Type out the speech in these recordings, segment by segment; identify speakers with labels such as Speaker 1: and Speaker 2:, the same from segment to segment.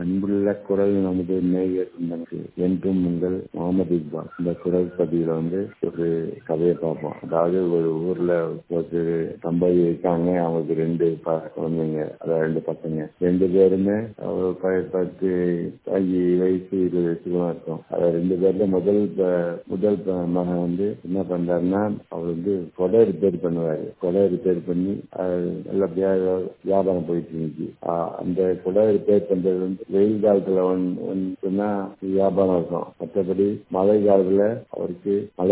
Speaker 1: அன்புள்ள குரல் நமது நேயர் சொந்தங்களுக்கு என்றும் உங்கள் முகமது இக்பால். இந்த குரல் பதிவுல ஒரு கதையை பார்ப்போம். அதாவது ஒரு ஊர்ல ஒரு தம்பதி இருக்காங்க. அவங்களுக்கு 2 குழந்தைங்க, அதாவது 2 பசங்க. 2 பேருமே 10 வயசு 20 வயசுலாம் இருக்கும். அதாவது 2 பேர்ல முதல் மகன் என்ன பண்றாருன்னா, அவர் கொடை ரிப்பேர் பண்ணுவாரு. கொடை ரிப்பேர் பண்ணி நல்லபடியா வியாபாரம் போயிட்டு இருந்துச்சு. அந்த கொடை ரிப்பேர் பண்றது வெயில் காலத்துல சொன்னா வியாபாரம் இருக்கும். மற்றபடி மழை காலத்துல அவருக்கு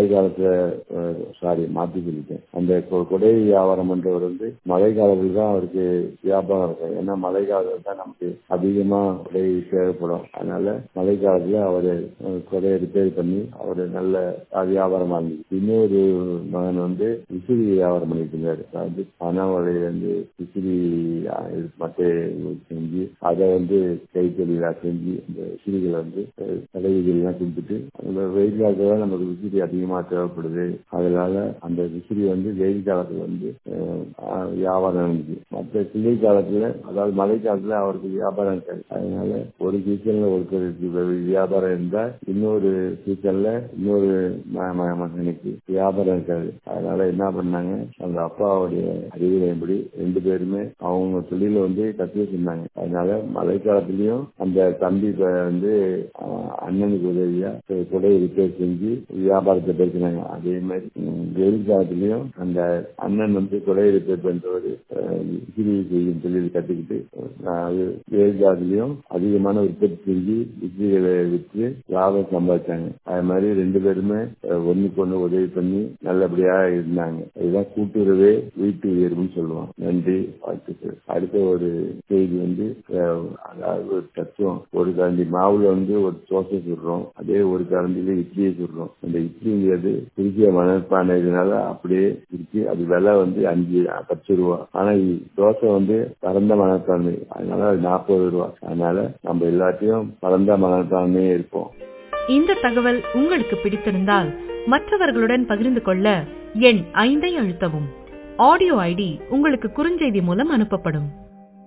Speaker 1: மாத்தி சொல்லிட்டேன். அந்த கொடை வியாபாரம் பண்றவர் மழை காலத்துல தான் அவருக்கு வியாபாரம் இருக்கும். ஏன்னா மழை காலத்துல தான் நமக்கு அதிகமா கொடை தேவைப்படும். அதனால மழை காலத்துல அவரு கொடையை ரிப்பேர் பண்ணி அவரு நல்ல வியாபாரம் இருந்துச்சு. இன்னொரு மகன் விசிறி வியாபாரம் பண்ணிட்டு இருந்தாரு. அதாவது பணவலையிலிருந்து விசிறி மற்ற செஞ்சு அதை கைத்தொழிலா செஞ்சு இந்த விசிறிகளை கடைகள்லாம் கொடுத்துட்டு, அந்த வெயில் காலத்துல நமக்கு விசிறி அதிகமா தேவைப்படுது. அதனால அந்த விசிறி வெயில் காலத்துல வியாபாரம் இருந்துச்சு. மற்ற குளிர் காலத்துல, அதாவது மழை காலத்துல அவருக்கு வியாபாரம் இருக்காது. அதனால ஒரு சீசன்ல ஒருத்தருக்கு வியாபாரம் இருந்தா இன்னொரு சீசன்ல இன்னொரு மகனுக்கு வியாபாரம் இருக்காது. அதனால என்ன பண்ணாங்க, அந்த அப்பாவுடைய அறிவுரைப்படி 2 பேருமே அவங்க தொழில கத்து வச்சிருந்தாங்க. அதனால மழை காலத்திலயும் அந்த தம்பி அண்ணனுக்கு உதவியா கொடை ரிப்பேர் செஞ்சு வியாபாரத்தை பேசினாங்க. அதே மாதிரி வெயில் காலத்திலயும் அந்த அண்ணன் கொடை ரிப்பேர் பண்றவர் விசிறி செய்யும் தொழில் கத்துக்கிட்டு வெயில் காலத்திலயும் அதிகமான உற்பத்தி செஞ்சு விசிறிகளை விற்று லாபம் சம்பாதிச்சாங்க. அது மாதிரி 2 பேருமே ஒண்ணுக்கு ஒண்ணு உதவி பண்ணி நல்லபடியா இருந்தாங்க. இதுதான் கூட்டுறவே வீட்டு உயர்வுன்னு சொல்லுவாங்க. நன்றி, வாழ்த்துக்கள். அடுத்த ஒரு செய்தி அதாவது ஒரு தத்துவம். ஒரு கரண்டி மாவுல ஒரு தோசை சுடுறோம், அதே ஒரு கரண்டில இட்லியை சுடுறோம். அந்த இட்லிங்கிறது திருச்சிய மணற்பானைனால அப்படியே இருக்கு. அது விலை 10 ரூபா. ஆனா தோசை பரந்த மணற்பானை, அதனால அது 40 ரூபா. அதனால நம்ம எல்லாத்தையும் பரந்த மணற்பானையே இருப்போம்.
Speaker 2: இந்த தகவல் உங்களுக்கு பிடித்திருந்தால் மற்றவர்களுடன் பகிர்ந்து கொள்ள எண் 5 அழுத்தவும். ஆடியோ ஐடி உங்களுக்கு குறுஞ்செய்தி மூலம் அனுப்பப்படும்.